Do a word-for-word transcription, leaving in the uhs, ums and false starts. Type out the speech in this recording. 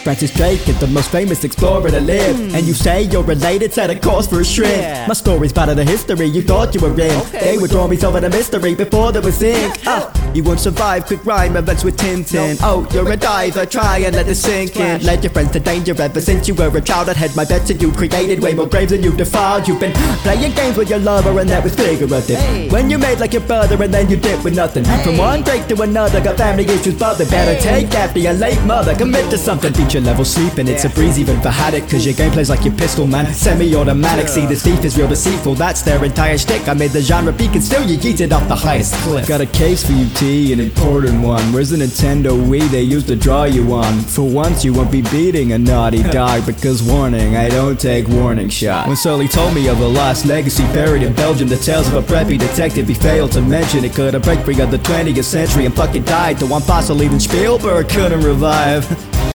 Francis Drake is the most famous explorer to live. mm. And you say you're related, set a course for a shrimp. yeah. My story's part of the history you thought you were in. okay. They would draw me over the mystery before there was ink. yeah. uh, You won't survive quick rhyme events with Tintin. no. Oh, you're a diver, try and let it sink in. Led your friends to danger ever since you were a child. I'd had my bets and you created way more graves than you defiled. You've been playing games with your lover and that was figurative. hey. When you made like your brother and then you did with nothing. hey. From one break to another, got family issues bothered. Better hey. take after your late mother, commit to something. Feature level sleeping, it's yeah. a breeze even for Haddock. Cause your gameplay's like your pistol, man, semi-automatic. yeah. See, this thief is real deceitful, that's their entire shtick. I made the genre peak and still you yeeted off the highest cliff. Got a case for you, T, an important one. Where's the Nintendo Wii they used to draw you on? For once you won't be beating a naughty dog. Because warning, I don't take warning shots. When Sully told me of a lost legacy buried in Belgium, the tales of a preppy detective he failed to mention. It could have break free of the twentieth century and fucking died. The one fossil even Spielberg couldn't revive.